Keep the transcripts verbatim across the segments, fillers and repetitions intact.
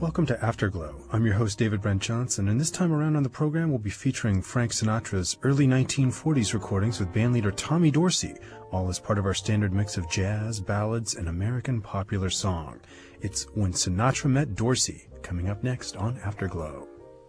Welcome to Afterglow. I'm your host, David Brent Johnson, and this time around on the program, we'll be featuring Frank Sinatra's early nineteen forties recordings with bandleader Tommy Dorsey, all as part of our standard mix of jazz, ballads, and American popular song. It's When Sinatra Met Dorsey, coming up next on Afterglow.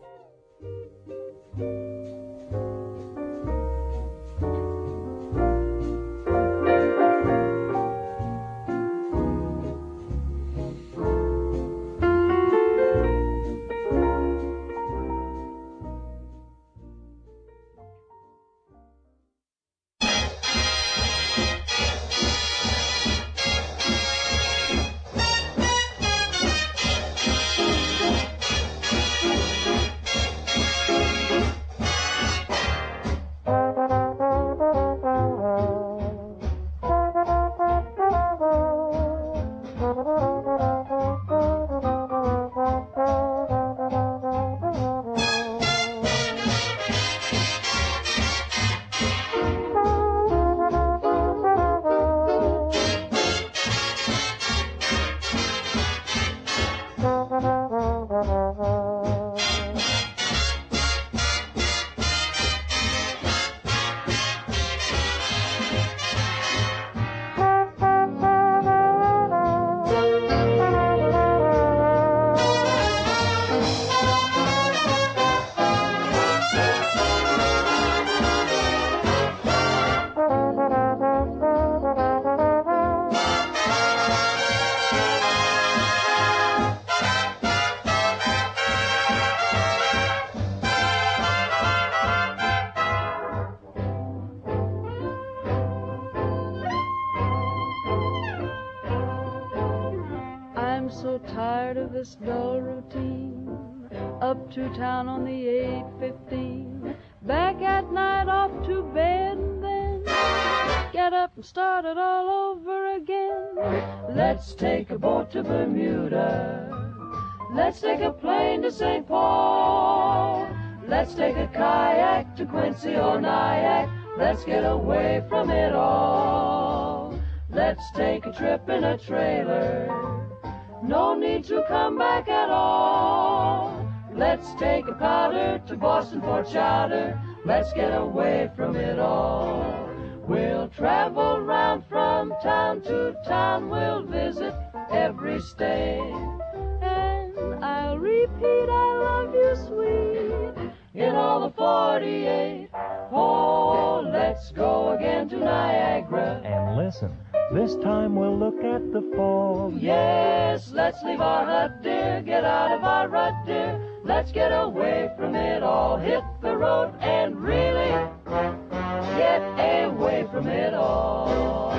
This dull routine, up to town on the eight fifteen, back at night off to bed, and then get up and start it all over again. Let's take a boat to Bermuda, let's take a plane to Saint Paul, let's take a kayak to Quincy or Nyack, let's get away from it all. Let's take a trip in a trailer, no need to come back at all. Let's take a powder to Boston for chowder. Let's get away from it all. We'll travel round from town to town. We'll visit every state. And I'll repeat I love you sweet in all the forty-eight. Oh, let's go again to Niagara. And listen, this time we'll look at the fall. Yes, let's leave our hut, dear, get out of our rut, dear. Let's get away from it all, hit the road and really get away from it all.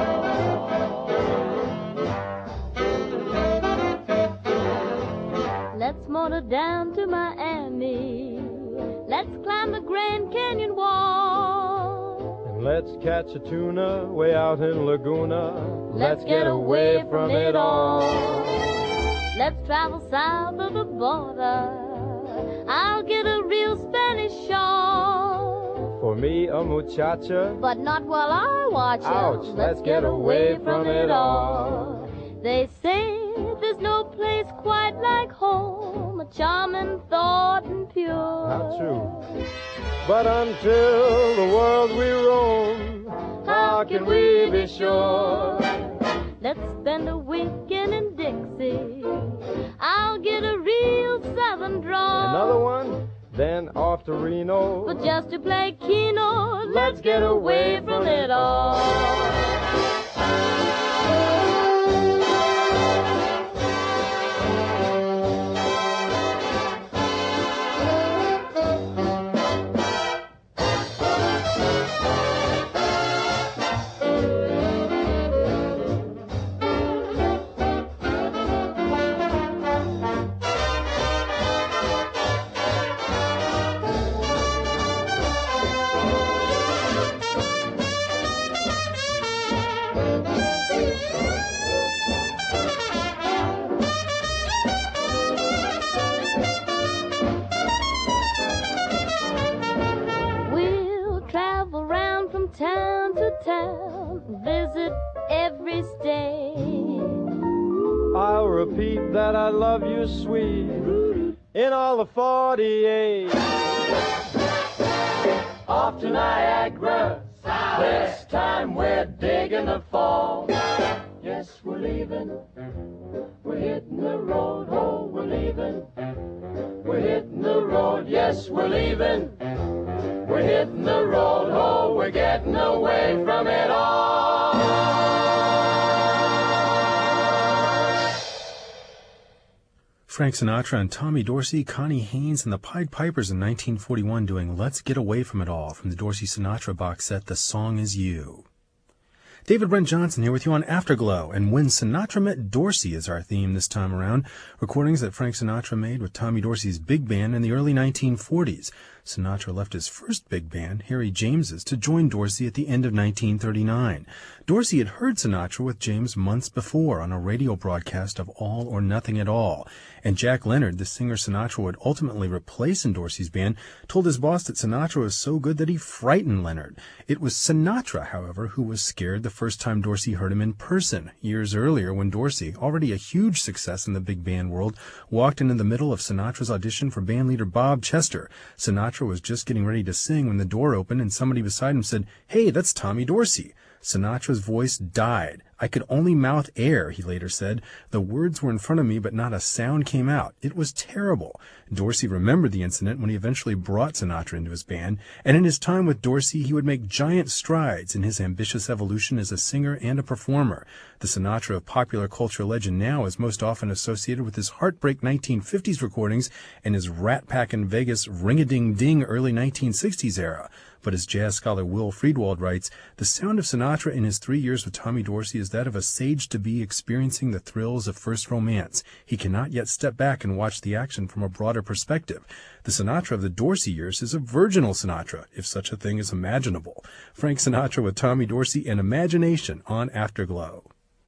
Let's motor down to Miami. Let's climb the Grand Canyon Wall. And let's catch a tuna way out in Laguna. Let's, let's get, get away, away from it all. Let's travel south of the border. I'll get a real Spanish shawl. For me, a muchacha. But not while I watch her. Ouch, let's, let's get, get away from, from it all. They say there's no place quite like home, a charming thought and pure. Not true. But until the world we roam, how can we be sure? Let's spend a weekend in Dixie. I'll get a real southern drawl. Another one? Then off to Reno. But just to play Keno, let's get away from it all. I'll repeat that I love you, sweet, in all the forty-eight. Off to Niagara, this time we're digging the fall. Yes, we're leaving, we're hitting the road, oh, we're leaving. We're hitting the road, yes, we're leaving. We're hitting the road, oh, we're getting away from it all. Frank Sinatra and Tommy Dorsey, Connie Haynes, and the Pied Pipers in nineteen forty-one doing Let's Get Away From It All from the Dorsey Sinatra box set, The Song Is You. David Brent Johnson here with you on Afterglow, and When Sinatra Met Dorsey is our theme this time around. Recordings that Frank Sinatra made with Tommy Dorsey's big band in the early nineteen forties. Sinatra left his first big band, Harry James's, to join Dorsey at the end of nineteen thirty-nine. Dorsey had heard Sinatra with James months before on a radio broadcast of All or Nothing at All, and Jack Leonard, the singer Sinatra would ultimately replace in Dorsey's band, told his boss that Sinatra was so good that he frightened Leonard. It was Sinatra, however, who was scared the first time Dorsey heard him in person, years earlier when Dorsey, already a huge success in the big band world, walked into the middle of Sinatra's audition for bandleader Bob Chester. Sinatra was just getting ready to sing when the door opened and somebody beside him said, "Hey, that's Tommy Dorsey." Sinatra's voice died. I could only mouth air, he later said. The words were in front of me, but not a sound came out. It was terrible. Dorsey remembered the incident when he eventually brought Sinatra into his band, and in his time with Dorsey, he would make giant strides in his ambitious evolution as a singer and a performer. The Sinatra of popular culture legend now is most often associated with his heartbreak nineteen fifties recordings and his Rat Pack in Vegas ring-a-ding-ding early nineteen sixties era. But as jazz scholar Will Friedwald writes, the sound of Sinatra in his three years with Tommy Dorsey is that of a sage-to-be experiencing the thrills of first romance. He cannot yet step back and watch the action from a broader perspective. The Sinatra of the Dorsey years is a virginal Sinatra, if such a thing is imaginable. Frank Sinatra with Tommy Dorsey and Imagination on Afterglow.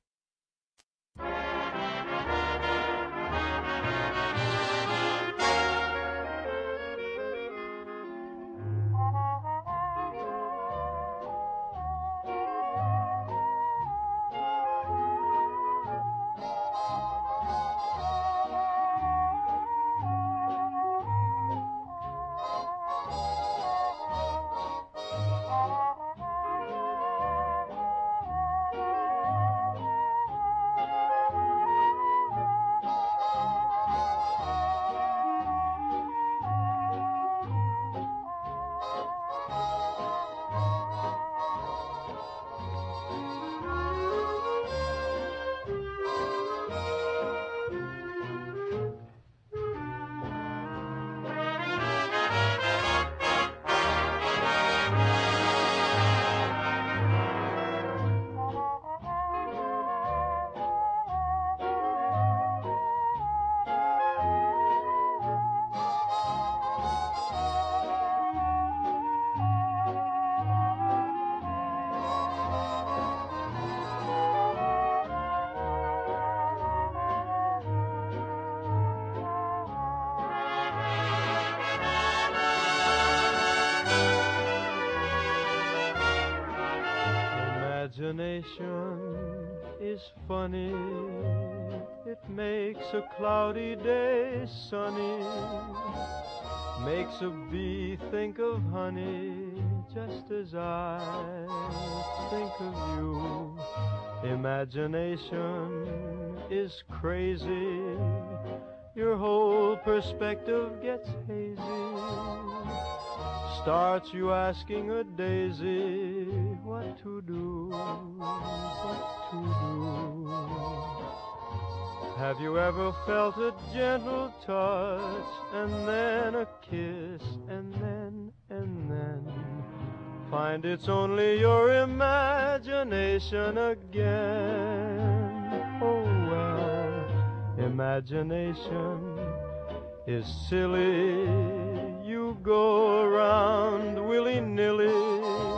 Imagination is funny. It makes a cloudy day sunny. Makes a bee think of honey, just as I think of you. Imagination is crazy. Your whole perspective gets hazy. Starts you asking a daisy what to do, what to do. Have you ever felt a gentle touch, and then a kiss, and then, and then find it's only your imagination again? Oh well, imagination is silly. You go around willy-nilly.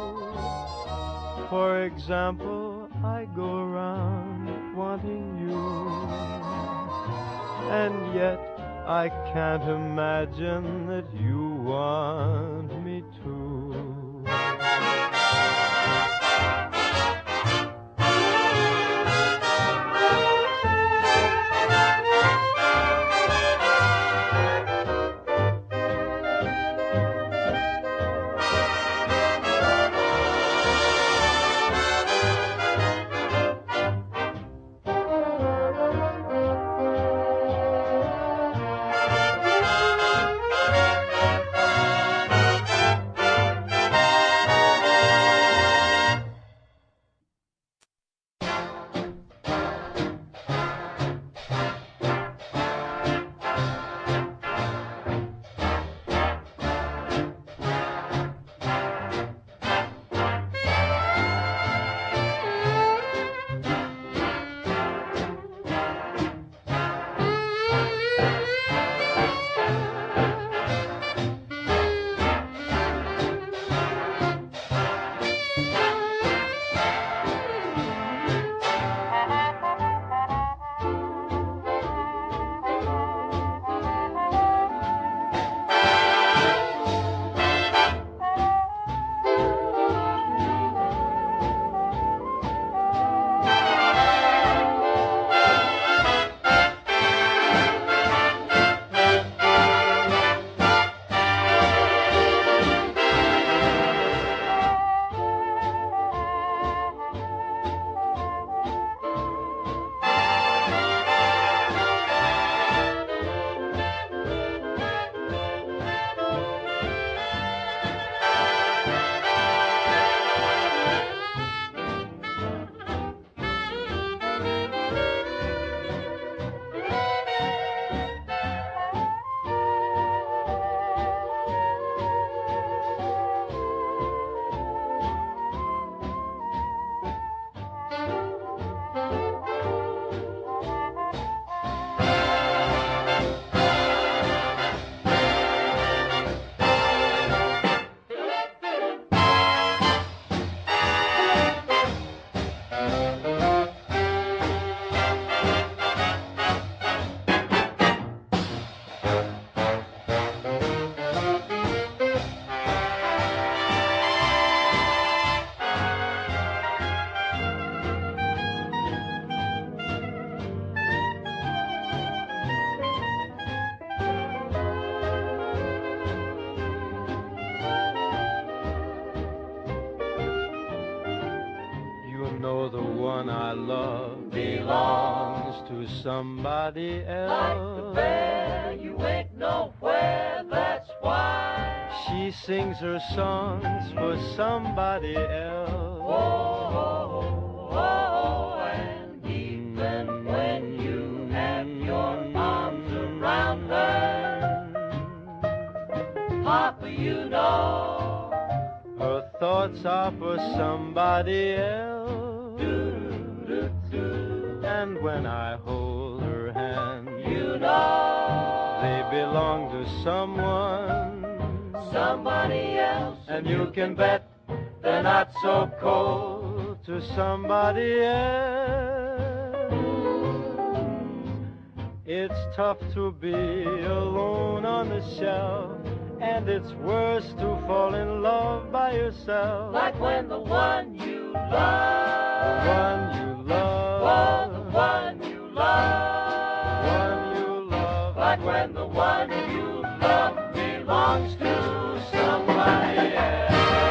For example, I go around wanting you, and yet I can't imagine that you want me to. love belongs to somebody else. Like the bear, you ain't nowhere, that's why. She sings her songs for somebody else. Oh, oh, oh, and even when you have your arms around her, Papa, you know her thoughts are for somebody else. do-do-do-do. And when I hold her hand, You know they belong to someone, somebody else, and you can bet they're not so cold to somebody else. It's tough to be alone on the shelf, and it's worse to fall in love by yourself. like when the one you The love, one you oh, love, the one you love, one you love, like when the one you love belongs to somebody else.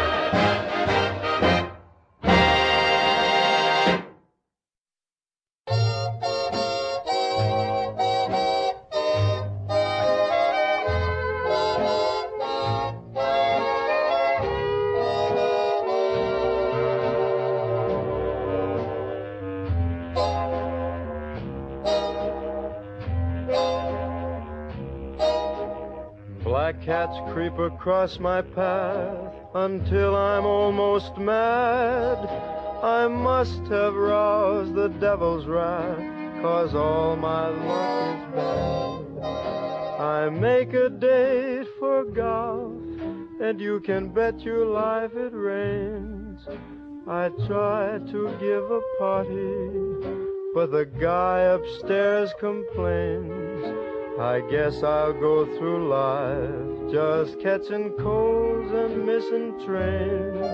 Black cats creep across my path until I'm almost mad. I must have roused the devil's wrath, 'cause all my luck is bad. I make a date for golf, and you can bet your life it rains. I try to give a party, but the guy upstairs complains. I guess I'll go through life just catching colds and missing trains.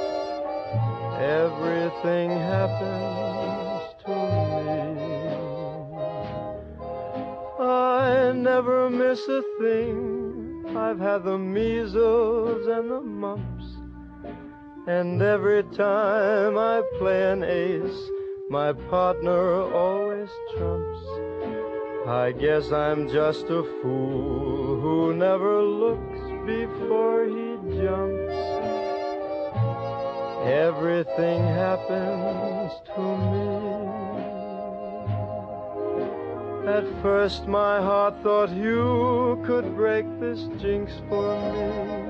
Everything happens to me. I never miss a thing. I've had the measles and the mumps, and every time I play an ace, my partner always trumps. I guess I'm just a fool who never looks before he jumps. Everything happens to me. At first my heart thought you could break this jinx for me,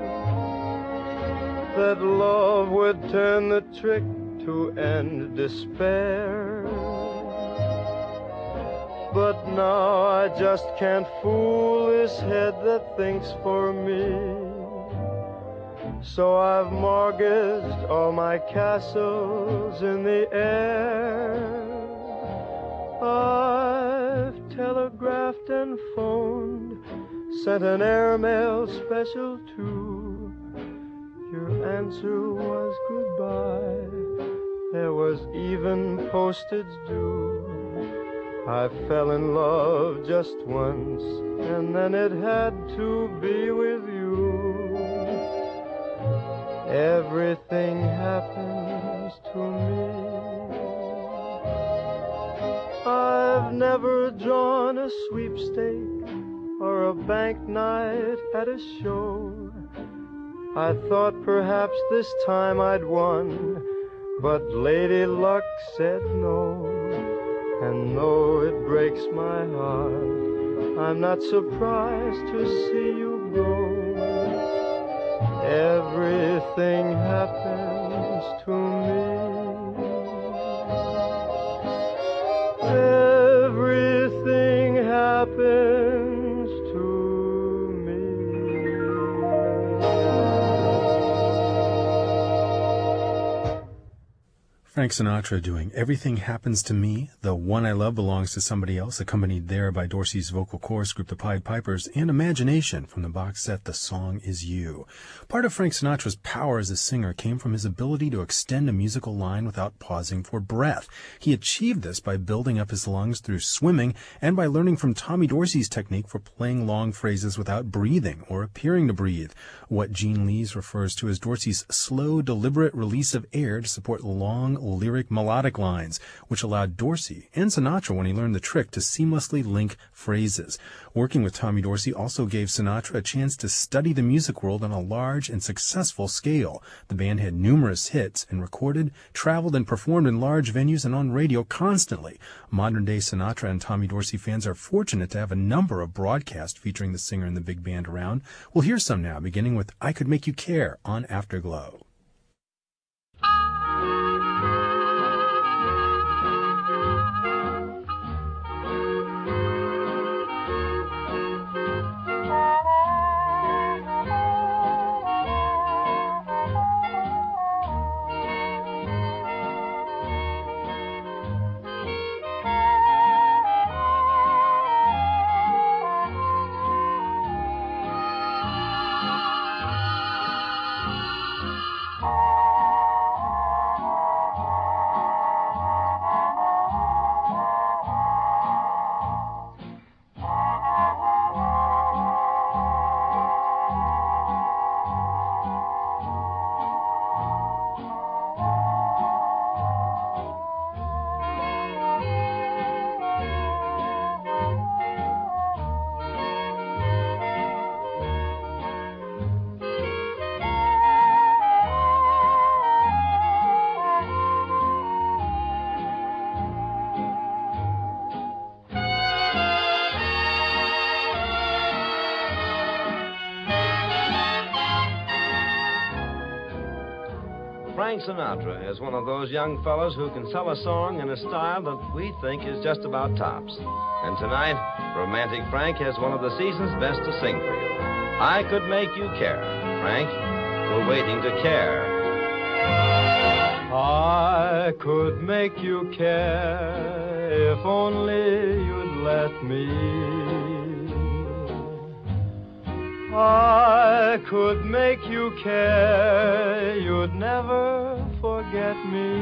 that love would turn the trick to end despair. But now I just can't fool this head that thinks for me. So I've mortgaged all my castles in the air. I've telegraphed and phoned, sent an airmail special too. Your answer was goodbye. There was even postage due. I fell in love just once, and then it had to be with you. Everything happens to me. I've never drawn a sweepstake or a bank night at a show. I thought perhaps this time I'd won, but Lady Luck said no. And though it breaks my heart, I'm not surprised to see you go. Everything happens to me. Everything happens to me. Frank Sinatra doing Everything Happens to Me. The One I Love Belongs to Somebody Else, accompanied there by Dorsey's vocal chorus group, the Pied Pipers, and Imagination from the box set The Song Is You. Part of Frank Sinatra's power as a singer came from his ability to extend a musical line without pausing for breath. He achieved this by building up his lungs through swimming and by learning from Tommy Dorsey's technique for playing long phrases without breathing or appearing to breathe, what Gene Lees refers to as Dorsey's slow, deliberate release of air to support long, lyric melodic lines, which allowed Dorsey and Sinatra, when he learned the trick, to seamlessly link phrases. Working with Tommy Dorsey also gave Sinatra a chance to study the music world on a large and successful scale. The band had numerous hits and recorded, traveled, and performed in large venues and on radio constantly. Modern-day Sinatra and Tommy Dorsey fans are fortunate to have a number of broadcasts featuring the singer and the big band around. We'll hear some now, beginning with I Could Make You Care on Afterglow. Frank Sinatra is one of those young fellows who can sell a song in a style that we think is just about tops. And tonight, Romantic Frank has one of the season's best to sing for you. I Could Make You Care. Frank, we're waiting to care. I could make you care if only you'd let me. I could make you care, you'd never forget me.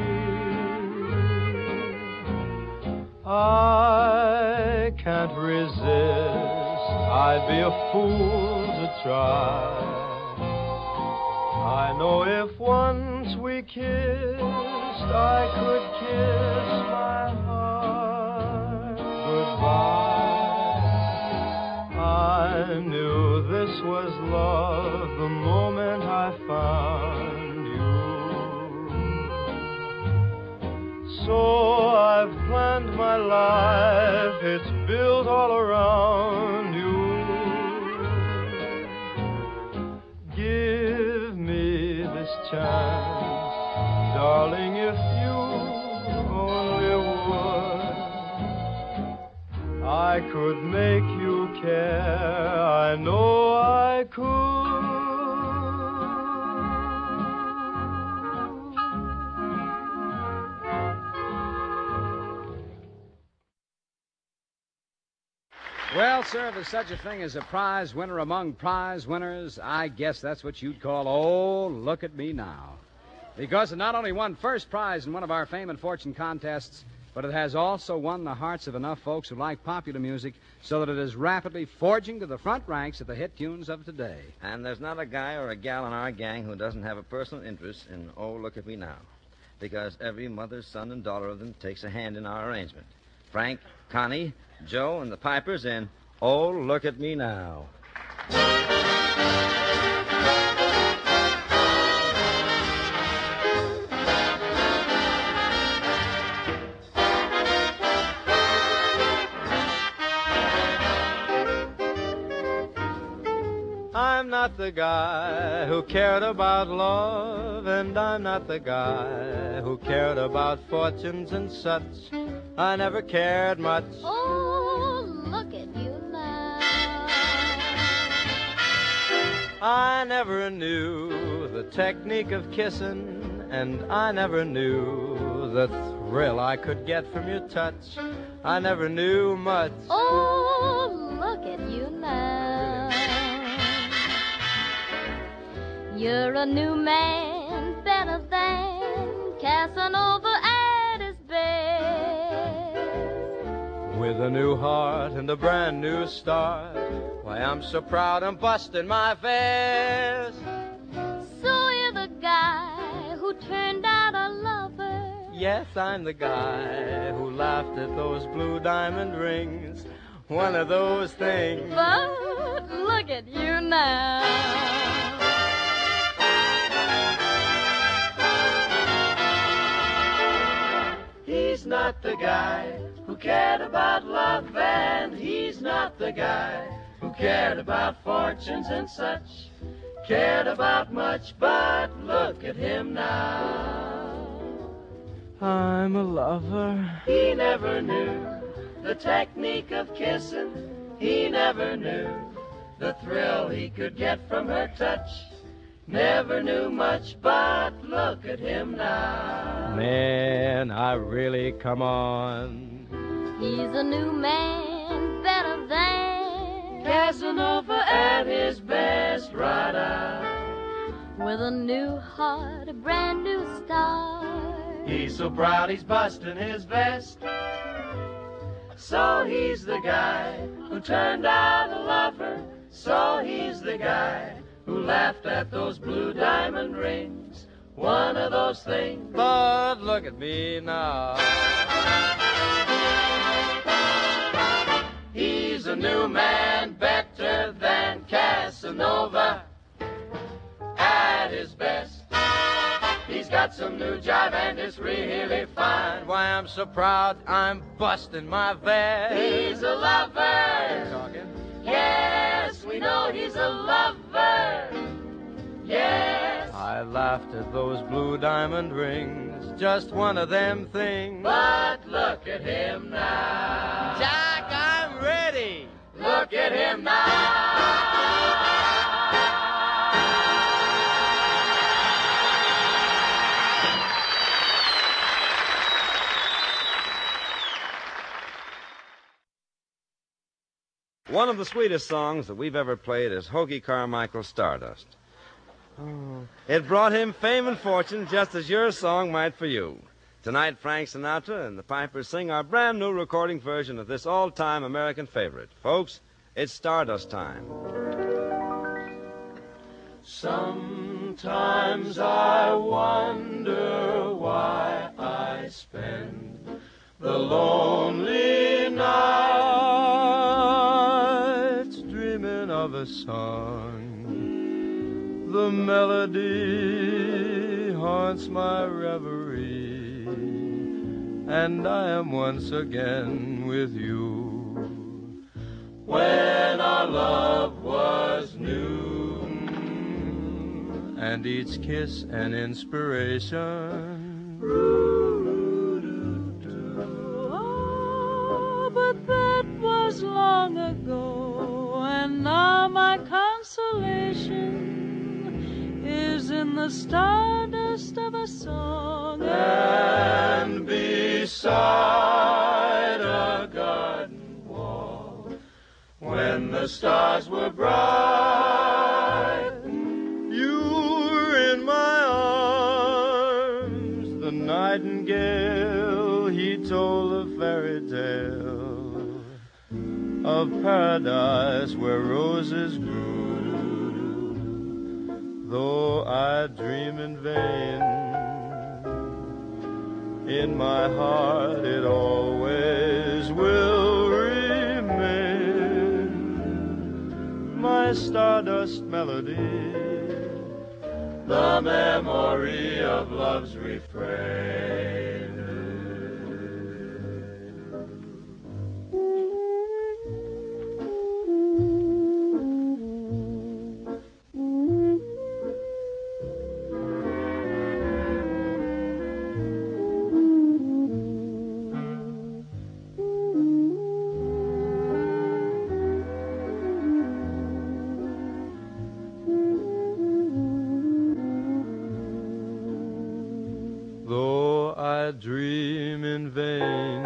I can't resist, I'd be a fool to try. I know if once we kissed, I could kiss my heart goodbye. I knew this was love the moment I found you. So I've planned my life, it's built all around you. Give me this chance, darling, if you only would. I could make you care, I know I could. Well, sir, if there's such a thing as a prize winner among prize winners, I guess that's what you'd call, oh, look at me now. Because it not only won first prize in one of our fame and fortune contests, but it has also won the hearts of enough folks who like popular music so that it is rapidly forging to the front ranks of the hit tunes of today. And there's not a guy or a gal in our gang who doesn't have a personal interest in Oh, Look at Me Now, because every mother, son, and daughter of them takes a hand in our arrangement. Frank, Connie, Joe, and the Pipers in Oh, Look at Me Now. I'm not the guy who cared about love, and I'm not the guy who cared about fortunes and such. I never cared much. Oh, look at you now. I never knew the technique of kissing, and I never knew the thrill I could get from your touch. I never knew much. Oh, look at you now. You're a new man, better than Casanova at his best. With a new heart and a brand new start, why, I'm so proud I'm busting my vest. So you're the guy who turned out a lover. Yes, I'm the guy who laughed at those blue diamond rings. One of those things. But look at you now. He's not the guy who cared about love, and he's not the guy who cared about fortunes and such. Cared about much, but look at him now. I'm a lover. He never knew the technique of kissing. He never knew the thrill he could get from her touch. Never knew much, but look at him now. Man, I really come on. He's a new man, better than Casanova at his best, right out. with a new heart, a brand new start. He's so proud he's busting his vest. So he's the guy who turned out a lover. So he's the guy who laughed at those blue diamond rings. One of those things. But look at me now. He's a new man, better than Casanova at his best. He's got some new jive and it's really fine. Why, I'm so proud I'm busting my vest. He's a lover. Talking. Yes, we know he's a lover. Yes. I laughed at those blue diamond rings. Just one of them things. But look at him now. Jack, I'm ready. Look at him now. One of the sweetest songs that we've ever played is Hoagy Carmichael's Stardust. Oh, it brought him fame and fortune just as your song might for you. Tonight, Frank Sinatra and the Pipers sing our brand new recording version of this all-time American favorite. Folks, it's Stardust time. Sometimes I wonder why I spend the lonely nights dreaming of a song. The melody haunts my reverie, and I am once again with you. When our love was new, and each kiss an inspiration. Oh, but that was long ago, and now my consolation is in the stardust of a song. And beside a garden wall, when the stars were bright, you were in my arms. The nightingale, he told a fairy tale of paradise where roses grew. Though I dream in vain, in my heart it always will remain. My stardust melody, the memory of love's refrain. Dream in vain.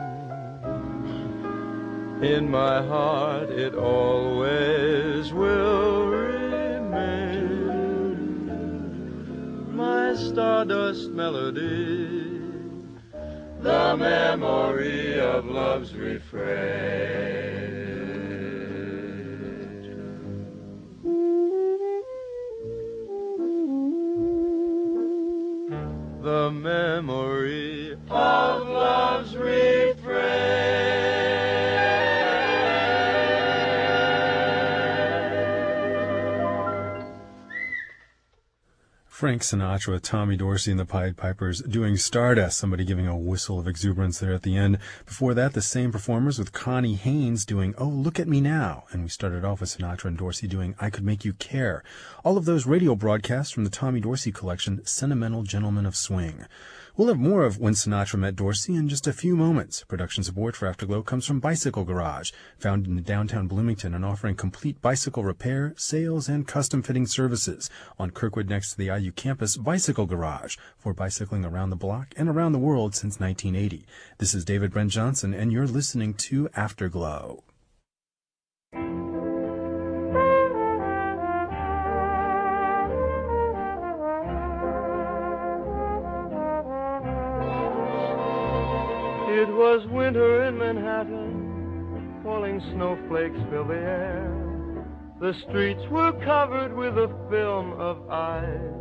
In my heart it always will remain. My stardust melody, the memory of love's refrain. The the memory of love's refrain. Frank Sinatra, Tommy Dorsey and the Pied Pipers doing Stardust, somebody giving a whistle of exuberance there at the end. Before that, the same performers with Connie Haynes doing Oh, Look at Me Now. And we started off with Sinatra and Dorsey doing I Could Make You Care. All of those radio broadcasts from the Tommy Dorsey collection, Sentimental Gentlemen of Swing. We'll have more of When Sinatra Met Dorsey in just a few moments. Production support for Afterglow comes from Bicycle Garage, founded in downtown Bloomington and offering complete bicycle repair, sales, and custom fitting services. On Kirkwood next to the I U campus, Bicycle Garage, for bicycling around the block and around the world since nineteen eighty. This is David Brent Johnson, and you're listening to Afterglow. It was winter in Manhattan, falling snowflakes filled the air. The streets were covered with a film of ice.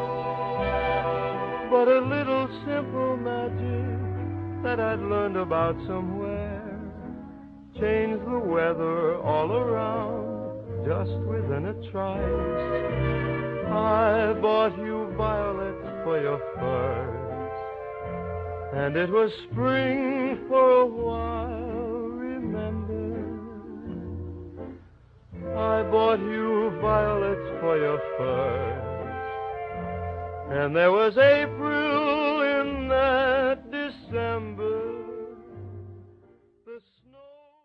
But a little simple magic that I'd learned about somewhere changed the weather all around just within a trice. I bought you violets for your furs, and it was spring for a while, remember. I bought you violets for your furs, and there was April in that December. The snow...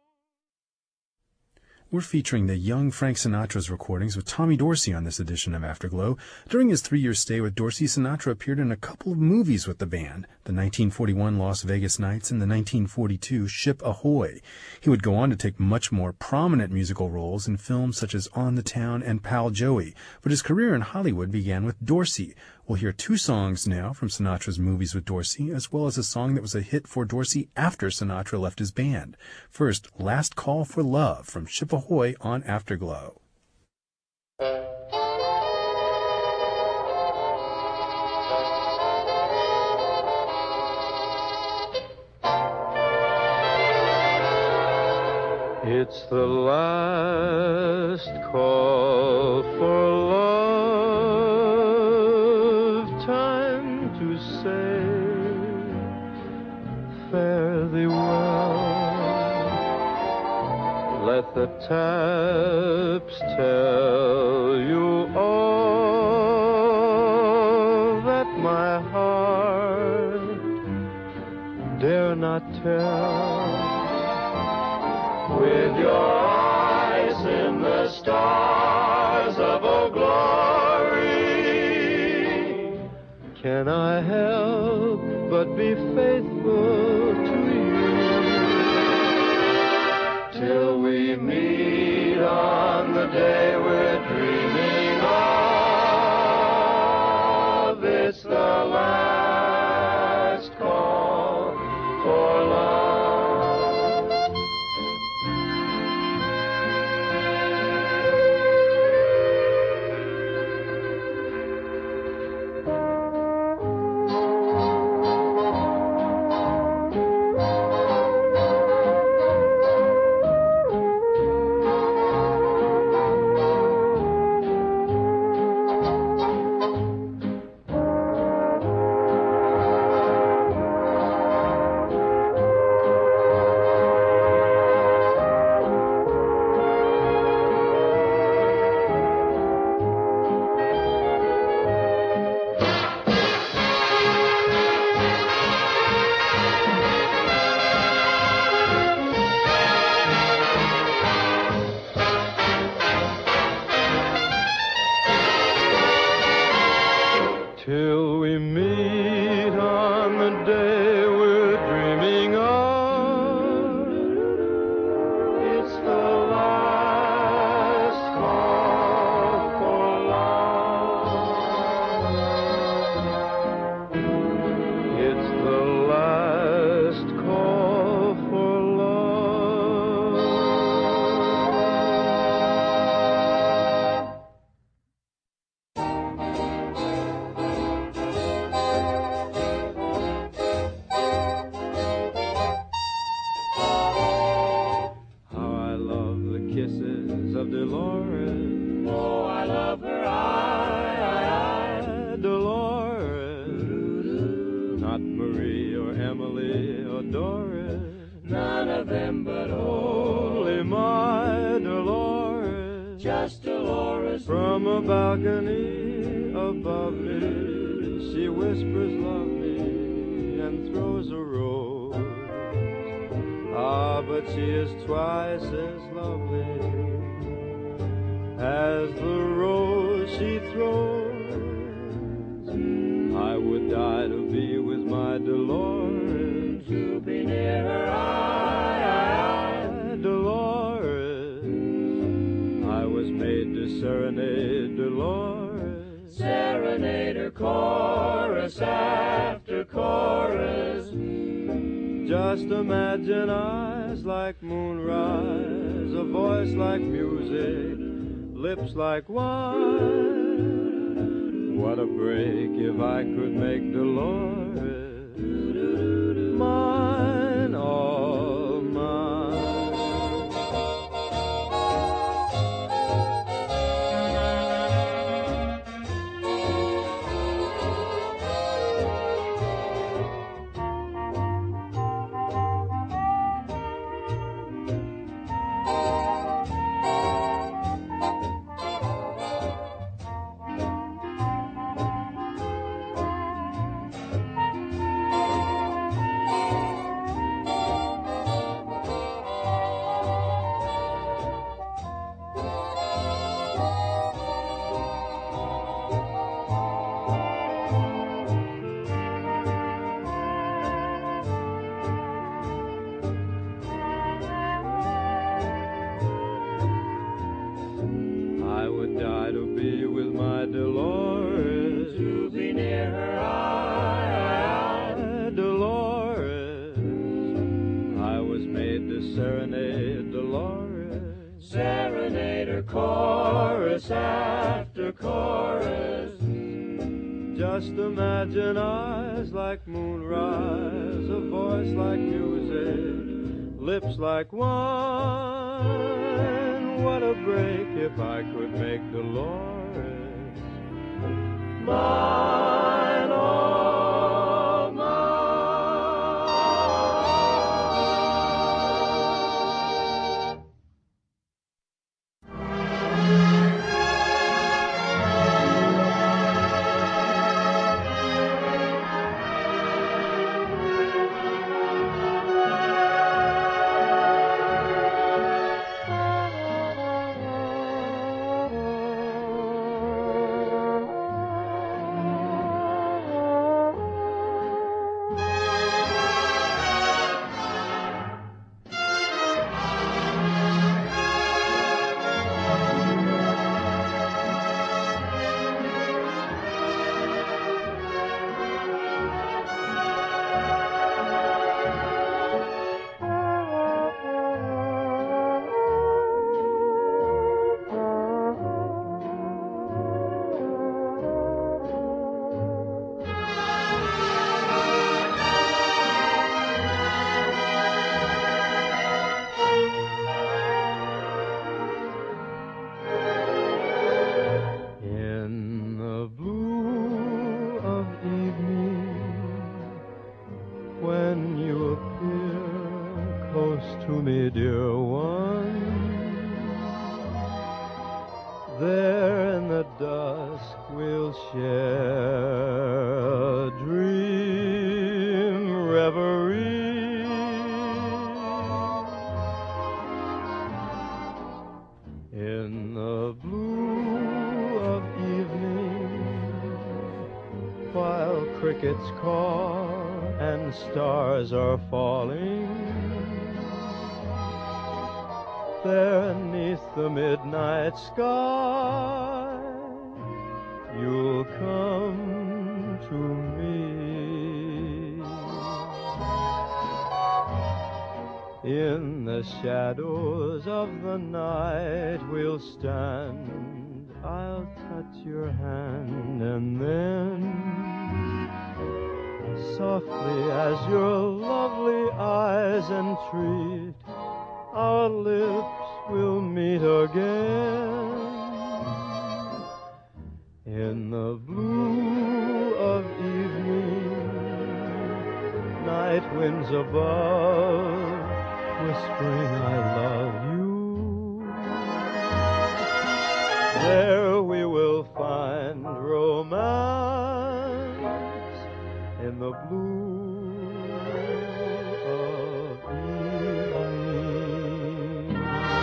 We're featuring the young Frank Sinatra's recordings with Tommy Dorsey on this edition of Afterglow. During his three-year stay with Dorsey, Sinatra appeared in a couple of movies with the band, the nineteen forty-one Las Vegas Nights and the nineteen forty-two Ship Ahoy. He would go on to take much more prominent musical roles in films such as On the Town and Pal Joey, but his career in Hollywood began with Dorsey. We'll hear two songs now from Sinatra's movies with Dorsey, as well as a song that was a hit for Dorsey after Sinatra left his band. First, Last Call for Love from Ship Ahoy on Afterglow. It's the last call for love, time to say fare thee well. Let the taps tell you all that my heart dare not tell. With your eyes in the stars of a glory, can I help but be faithful to you? Till we meet on the day we're dreaming of, it's the last call for love. not Marie or Emily or Doris. None of them but Only my Dolores. just Dolores. From a balcony above me, she whispers love me and throws a rose. Ah, but she is twice as lovely as the rose she throws. I would die to be with my Dolores, To be near her, I, I, Dolores. I was made to serenade Dolores. serenade her, chorus after chorus. Just imagine eyes like moonrise, a voice like music, lips like wine. What a break if I could make Dolores mine, all mine. I would die to be with my Dolores, To be near her, I, I, Dolores. I was made to serenade Dolores. serenade her, chorus after chorus. Just imagine eyes like moonrise, a voice like music, lips like wine. What a break if I could make Dolores mine, all mine. In the blue of evening, when you appear close to me, dear one, there in the dusk we'll share a dream reverie. In the blue of evening, while crickets caw and stars are falling, there neath the midnight sky, you'll come to me. In the shadows of the night we'll stand, I'll touch your hand, and then softly as your lovely eyes entreat, our lips will meet again. In the blue of evening, night winds above, whispering I love you. There we will find romance in the blue of evening.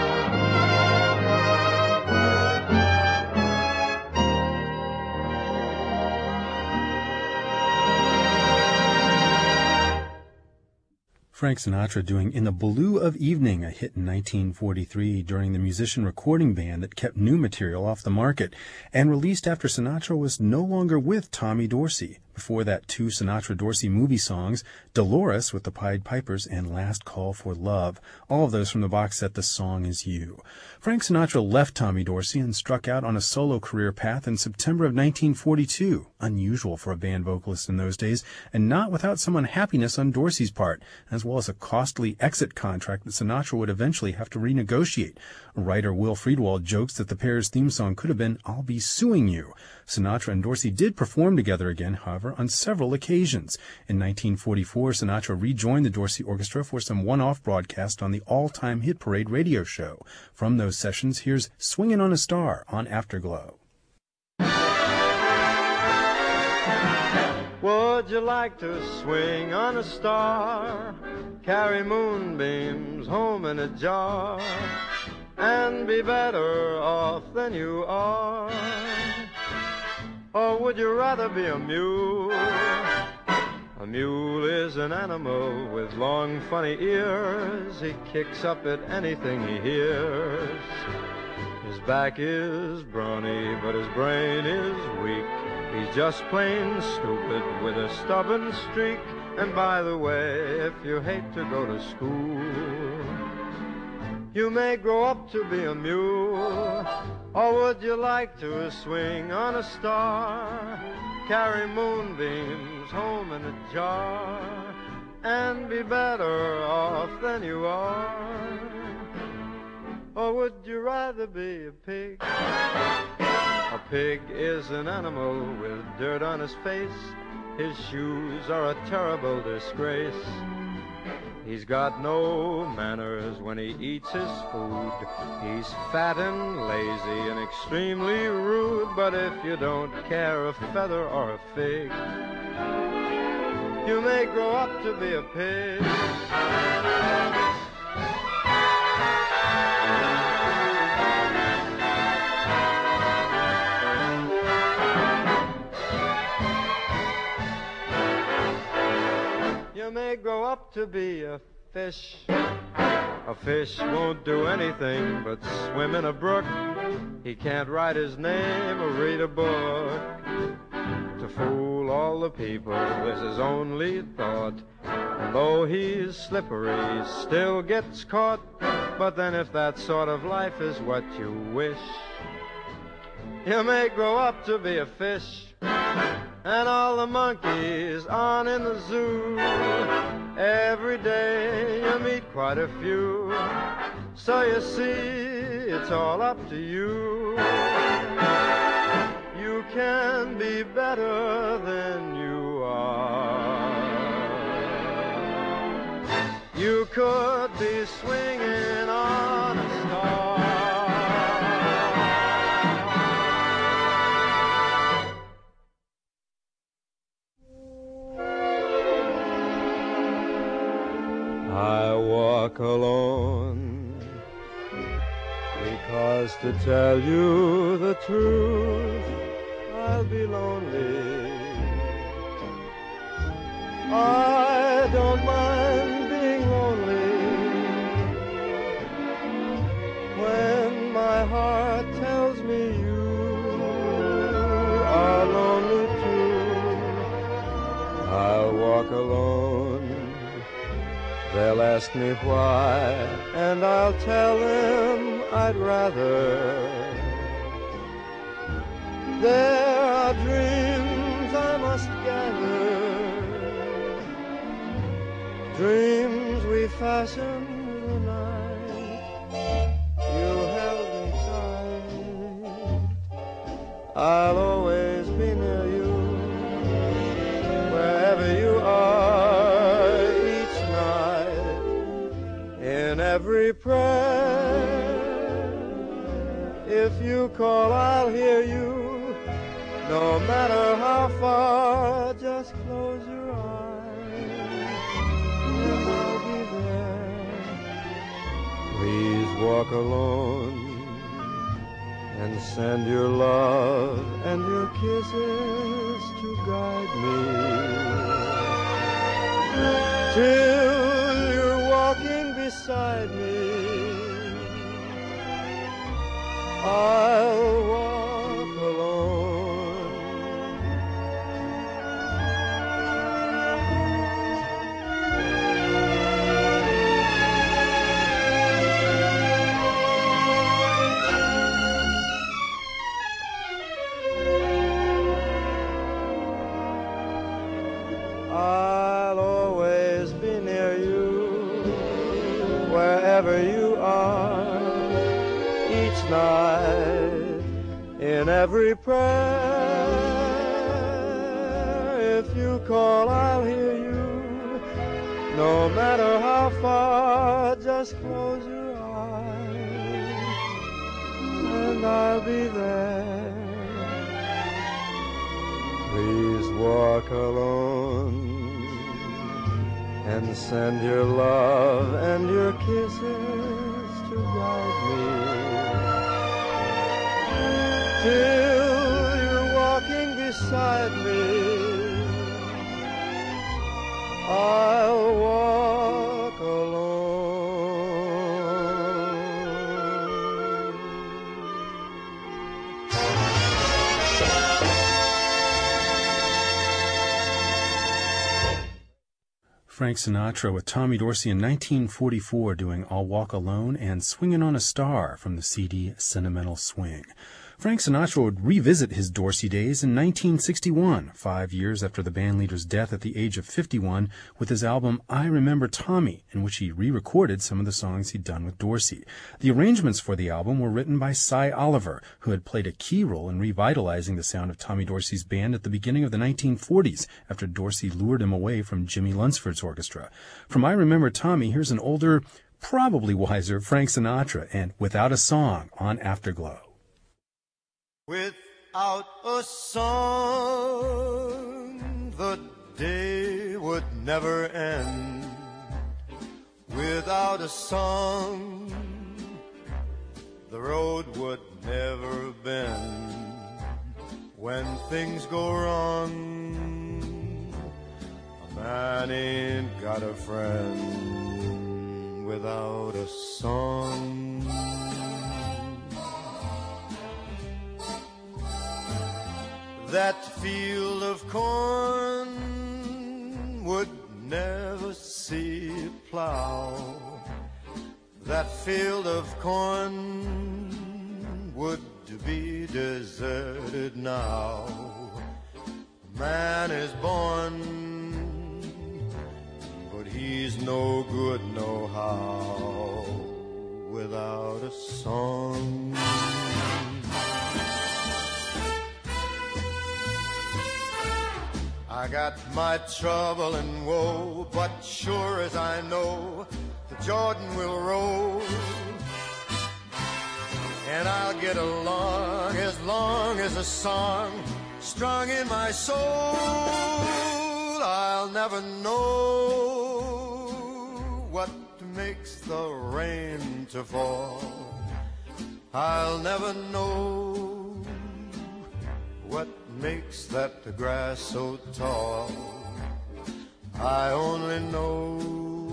Frank Sinatra doing In the Blue of Evening, a hit in nineteen forty-three during the musician recording ban that kept new material off the market, and released after Sinatra was no longer with Tommy Dorsey. Before that, two Sinatra-Dorsey movie songs, Dolores with the Pied Pipers and Last Call for Love, all of those from the box set The Song Is You. Frank Sinatra left Tommy Dorsey and struck out on a solo career path in September of nineteen forty-two, unusual for a band vocalist in those days, and not without some unhappiness on Dorsey's part, as well as a costly exit contract that Sinatra would eventually have to renegotiate. Writer Will Friedwald jokes that the pair's theme song could have been I'll Be Suing You. Sinatra and Dorsey did perform together again, however, on several occasions. In nineteen forty-four, Sinatra rejoined the Dorsey Orchestra for some one-off broadcast on the All-Time Hit Parade radio show. From those sessions, here's Swingin' on a Star on Afterglow. Would you like to swing on a star, carry moonbeams home in a jar, and be better off than you are? Or would you rather be a mule? A mule is an animal with long, funny ears. He kicks up at anything he hears. His back is brawny, but his brain is weak. He's just plain stupid with a stubborn streak. And by the way, if you hate to go to school, you may grow up to be a mule. Or would you like to swing on a star, carry moonbeams home in a jar, and be better off than you are? Or would you rather be a pig? A pig is an animal with dirt on his face. His shoes are a terrible disgrace. He's got no manners when he eats his food. He's fat and lazy and extremely rude. But if you don't care a feather or a fig, you may grow up to be a pig. You may grow up to be a fish. A fish won't do anything but swim in a brook. He can't write his name or read a book. To fool all the people is his only thought. And though he's slippery, still gets caught. But then if that sort of life is what you wish, you may grow up to be a fish. And all the monkeys on in the zoo, every day you meet quite a few. So you see, it's all up to you. You can be better than you are. You could be swinging on a star. I walk alone because, to tell you the truth, I'll be lonely. I don't mind being lonely when my heart tells me you are lonely too. I'll walk alone. They'll ask me why, and I'll tell them I'd rather. There are dreams I must gather, dreams we fashioned the night you held me tight. I'll always be near you, wherever you are. walk alone and send your love and your kisses to guide me till you're walking beside me. I'll walk alone. I'll always be near you, wherever you are, each night, in every prayer. If you call, I'll hear you, no matter how far. Just close your eyes, and I'll be there. Please walk alone and send your love and your kisses to guide me till you're walking beside me. I'll walk alone. Frank Sinatra with Tommy Dorsey in nineteen forty-four doing I'll Walk Alone and Swingin' on a Star from the C D Sentimental Swing. Frank Sinatra would revisit his Dorsey days in nineteen sixty-one, five years after the bandleader's death at the age of fifty-one, with his album I Remember Tommy, in which he re-recorded some of the songs he'd done with Dorsey. The arrangements for the album were written by Cy Oliver, who had played a key role in revitalizing the sound of Tommy Dorsey's band at the beginning of the nineteen forties, after Dorsey lured him away from Jimmy Lunsford's orchestra. From I Remember Tommy, here's an older, probably wiser Frank Sinatra, and Without a Song on Afterglow. Without a song, the day would never end. Without a song, the road would never bend. When things go wrong, a man ain't got a friend without a song. That field of corn would never see a plow. That field of corn would be deserted now. Man is born, but he's no good no how without a song. I got my trouble and woe, but sure as I know, the Jordan will roll, and I'll get along as long as a song strung in my soul. I'll never know what makes the rain to fall. I'll never know what makes that the grass so tall. I only know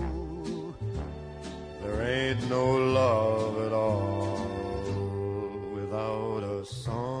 there ain't no love at all without a song.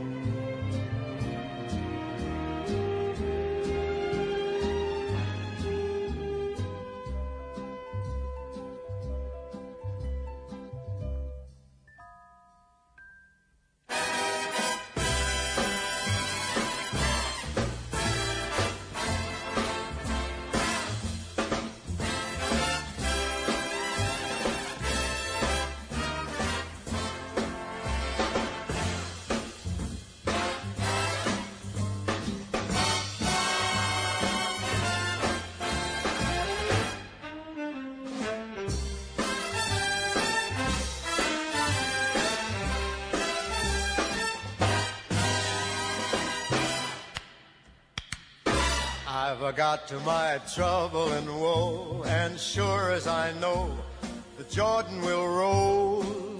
I've got to my trouble and woe, and sure as I know, the Jordan will roll,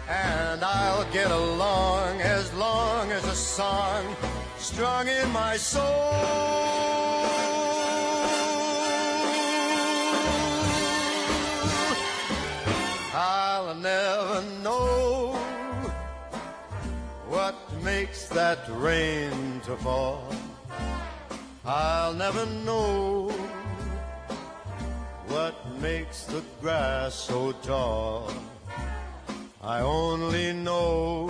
and I'll get along as long as a song strung in my soul. I'll never know what makes that rain to fall. I'll never know what makes the grass so tall. I only know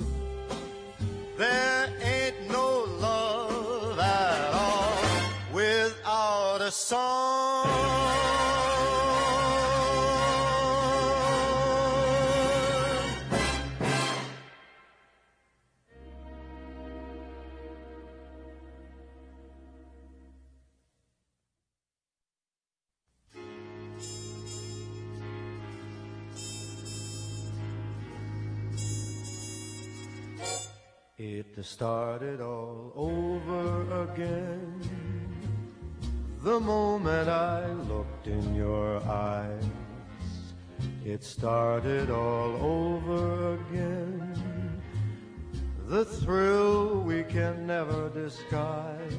there ain't no love at all without a song. It started all over again the moment I looked in your eyes. It started all over again, the thrill we can never disguise.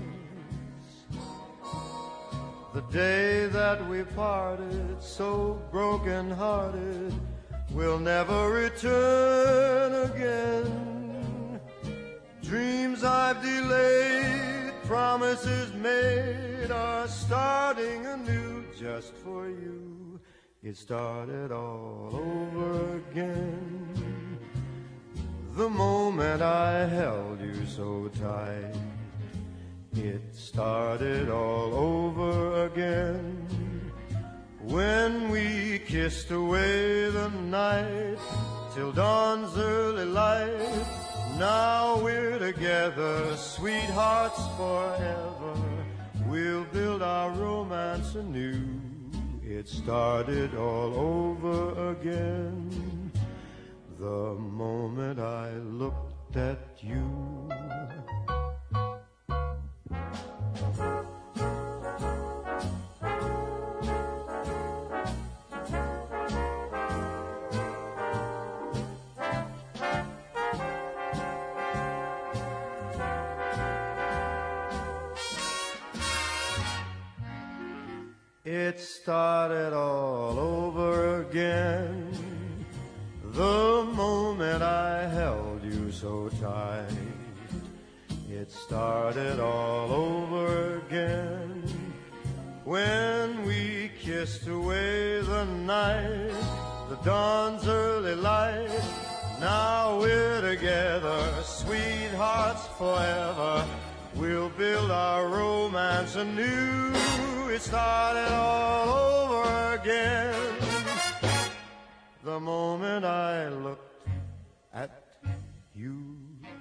The day that we parted, so broken-hearted, we'll never return again. Dreams I've delayed, promises made are starting anew just for you. It started all over again the moment I held you so tight. It started all over again when we kissed away the night till dawn's early light. Now we're together, sweethearts forever. We'll build our romance anew. It started all over again the moment I looked at you. It started all over again the moment I held you so tight. It started all over again when we kissed away the night, the dawn's early light. Now we're together, sweethearts forever. We'll build our romance anew. It started all over again the moment I looked at you.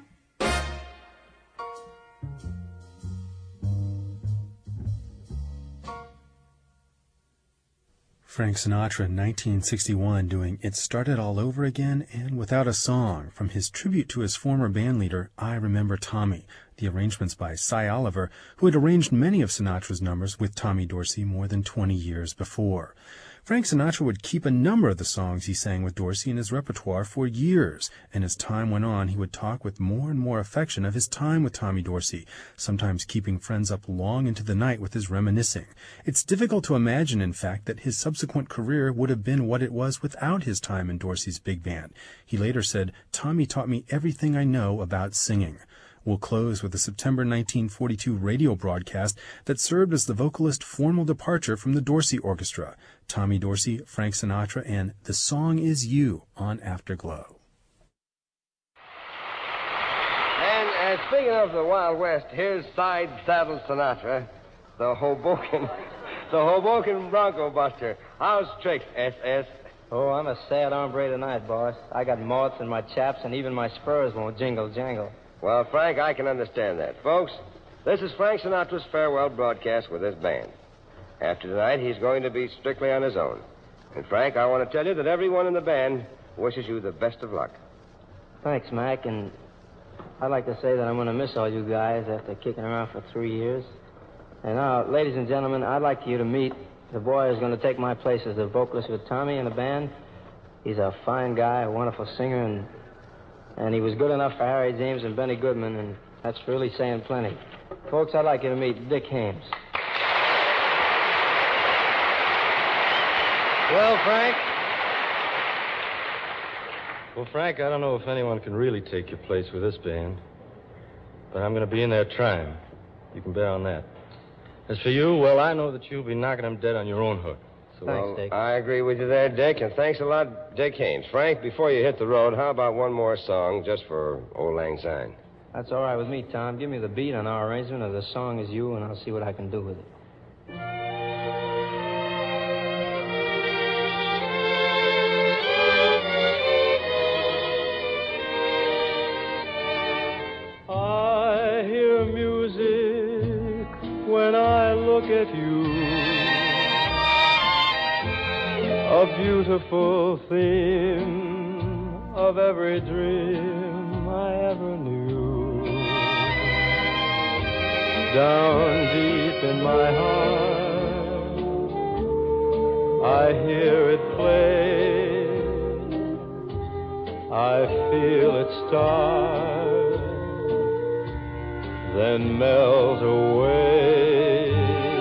Frank Sinatra in nineteen sixty-one doing It Started All Over Again and Without a Song from his tribute to his former bandleader, I Remember Tommy, the arrangements by Cy Oliver, who had arranged many of Sinatra's numbers with Tommy Dorsey more than twenty years before. Frank Sinatra would keep a number of the songs he sang with Dorsey in his repertoire for years, and as time went on, he would talk with more and more affection of his time with Tommy Dorsey, sometimes keeping friends up long into the night with his reminiscing. It's difficult to imagine, in fact, that his subsequent career would have been what it was without his time in Dorsey's big band. He later said, "Tommy taught me everything I know about singing." We'll close with a September nineteen forty-two radio broadcast that served as the vocalist's formal departure from the Dorsey Orchestra. Tommy Dorsey, Frank Sinatra, and The Song Is You on Afterglow. And uh, speaking of the Wild West, here's Side Saddle Sinatra, the Hoboken, the Hoboken Bronco Buster. How's tricks, S S? Oh, I'm a sad hombre tonight, boss. I got moths in my chaps, and even my spurs won't jingle jangle. Well, Frank, I can understand that. Folks, this is Frank Sinatra's farewell broadcast with his band. After tonight, he's going to be strictly on his own. And, Frank, I want to tell you that everyone in the band wishes you the best of luck. Thanks, Mac, and I'd like to say that I'm going to miss all you guys after kicking around for three years. And now, ladies and gentlemen, I'd like you to meet the boy who's going to take my place as the vocalist with Tommy in the band. He's a fine guy, a wonderful singer, and and he was good enough for Harry James and Benny Goodman, and that's really saying plenty. Folks, I'd like you to meet Dick Haymes. Well, Frank. Well, Frank, I don't know if anyone can really take your place with this band, but I'm going to be in there trying. You can bet on that. As for you, well, I know that you'll be knocking them dead on your own hook. So, Thanks, well, Dick. I agree with you there, Dick, and thanks a lot, Dick Haymes. Frank, before you hit the road, how about one more song just for Old Lang Syne? That's all right with me, Tom. Give me the beat on our arrangement of The Song Is You, and I'll see what I can do with it. I hear music when I look at you. A beautiful theme of every dream I ever knew. Down deep in my heart, I hear it play. I feel it start, then melt away.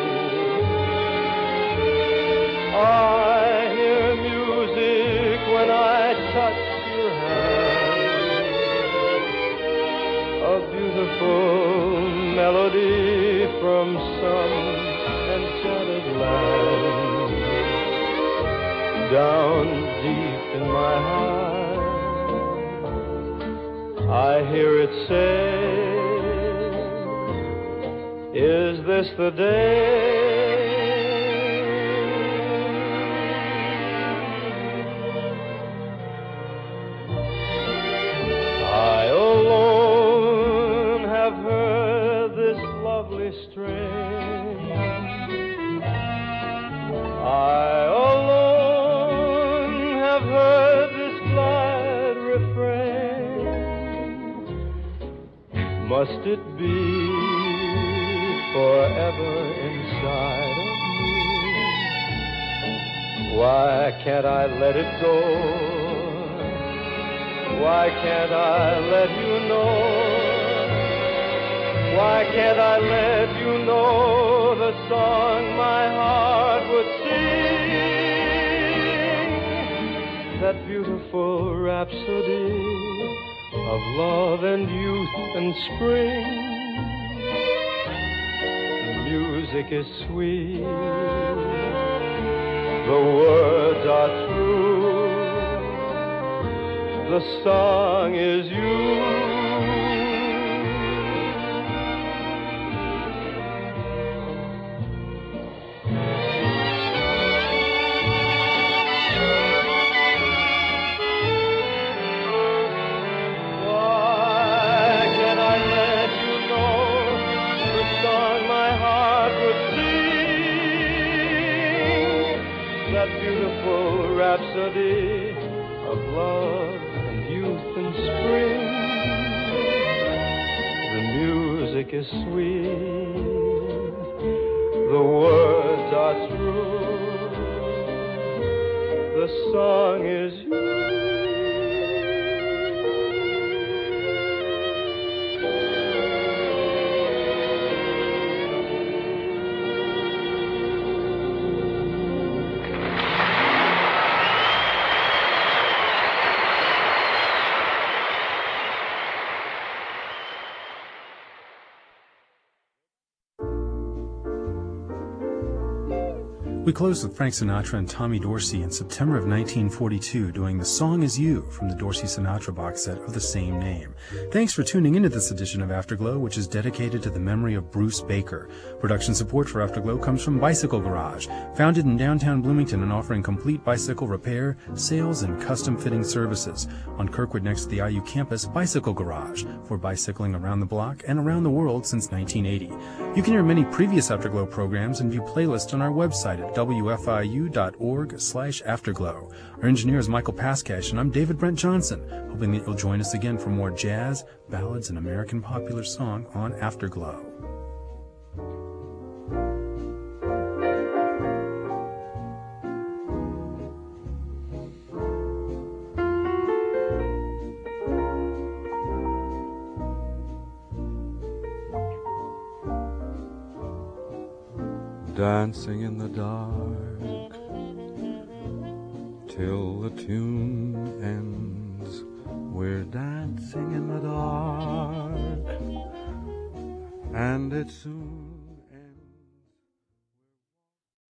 I hear music when I touch your hand, a beautiful melody from some enchanted land. Down deep in my heart, I hear it say, is this the day? I alone have heard this lovely strain. I alone have heard this glad refrain. Must it be forever inside of me? Why can't I let it go? Why can't I let you know? Why can't I let you know the song my heart would sing? That beautiful rhapsody of love and youth and spring. The music is sweet, the words are true. The song is you. Rhapsody of love and youth and spring. The music is sweet, the words are true, the song is you. We closed with Frank Sinatra and Tommy Dorsey in September of nineteen forty-two doing The Song Is You from the Dorsey Sinatra box set of the same name. Thanks for tuning into this edition of Afterglow, which is dedicated to the memory of Bruce Baker. Production support for Afterglow comes from Bicycle Garage, founded in downtown Bloomington and offering complete bicycle repair, sales, and custom fitting services. On Kirkwood next to the I U campus, Bicycle Garage, for bicycling around the block and around the world since nineteen eighty. You can hear many previous Afterglow programs and view playlists on our website at w f i u dot org slash afterglow. Our engineer is Michael Pascash, and I'm David Brent Johnson, hoping that you'll join us again for more jazz, ballads, and American popular song on Afterglow. dancing in the dark till the tune ends. We're dancing in the dark, and it soon